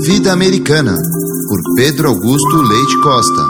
Vida Americana, por Pedro Augusto Leite Costa.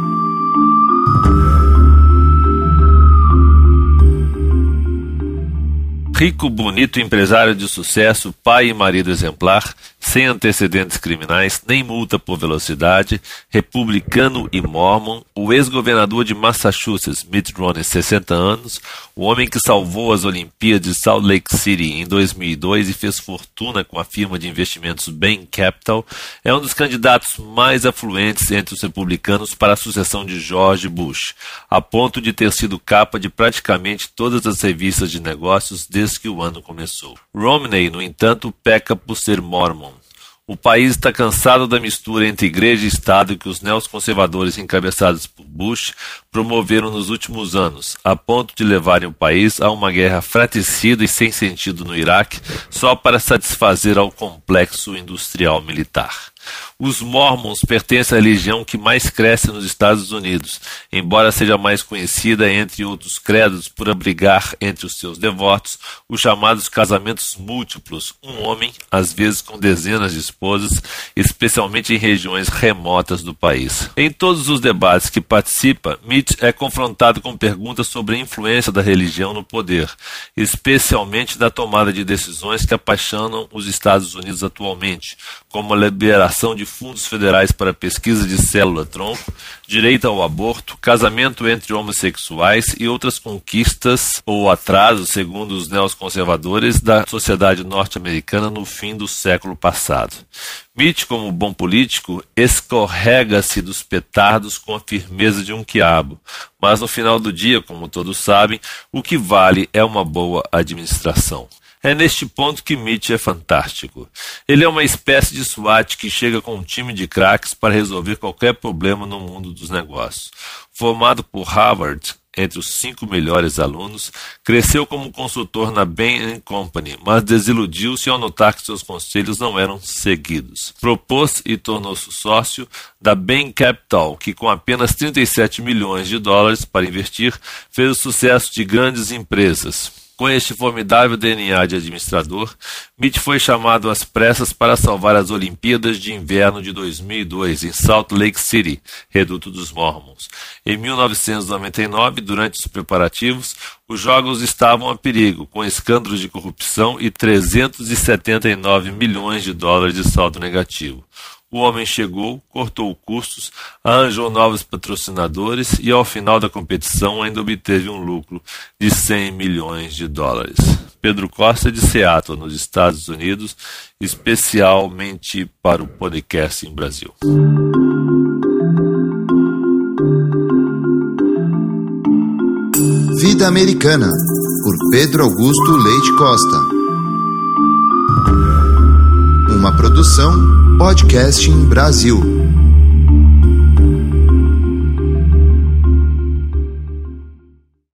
Rico, bonito, empresário de sucesso, pai e marido exemplar, sem antecedentes criminais, nem multa por velocidade, republicano e mormon, o ex-governador de Massachusetts, Mitt Romney, 60 anos, o homem que salvou as Olimpíadas de Salt Lake City em 2002 e fez fortuna com a firma de investimentos Bain Capital, é um dos candidatos mais afluentes entre os republicanos para a sucessão de George Bush, a ponto de ter sido capa de praticamente todas as revistas de negócios desde que o ano começou. Romney, no entanto, peca por ser mormon. O país está cansado da mistura entre igreja e Estado que os neoconservadores encabeçados por Bush promoveram nos últimos anos, a ponto de levarem o país a uma guerra fratricida e sem sentido no Iraque, só para satisfazer ao complexo industrial militar. Os mormons pertencem à religião que mais cresce nos Estados Unidos, embora seja mais conhecida entre outros credos por abrigar entre os seus devotos os chamados casamentos múltiplos, um homem, às vezes com dezenas de esposas, especialmente em regiões remotas do país. Em todos os debates que participa, Mitt é confrontado com perguntas sobre a influência da religião no poder, especialmente na tomada de decisões que apaixonam os Estados Unidos atualmente, como a liberação de fundos federais para pesquisa de célula-tronco, direito ao aborto, casamento entre homossexuais e outras conquistas ou atrasos, segundo os neoconservadores, da sociedade norte-americana no fim do século passado. Mitt, como bom político, escorrega-se dos petardos com a firmeza de um quiabo, mas no final do dia, como todos sabem, o que vale é uma boa administração. É neste ponto que Mitt é fantástico. Ele é uma espécie de SWAT que chega com um time de craques para resolver qualquer problema no mundo dos negócios. Formado por Harvard, entre os 5 melhores alunos, cresceu como consultor na Bain & Company, mas desiludiu-se ao notar que seus conselhos não eram seguidos. Propôs e tornou-se sócio da Bain Capital, que com apenas 37 milhões de dólares para investir, fez o sucesso de grandes empresas. Com este formidável DNA de administrador, Mitt foi chamado às pressas para salvar as Olimpíadas de Inverno de 2002 em Salt Lake City, reduto dos Mormons. Em 1999, durante os preparativos, os jogos estavam a perigo, com escândalos de corrupção e 379 milhões de dólares de saldo negativo. O homem chegou, cortou custos, arranjou novos patrocinadores e, ao final da competição, ainda obteve um lucro de 100 milhões de dólares. Pedro Costa, de Seattle, nos Estados Unidos, especialmente para o podcast em Brasil. Vida Americana, por Pedro Augusto Leite Costa. Uma produção Podcasting Brasil.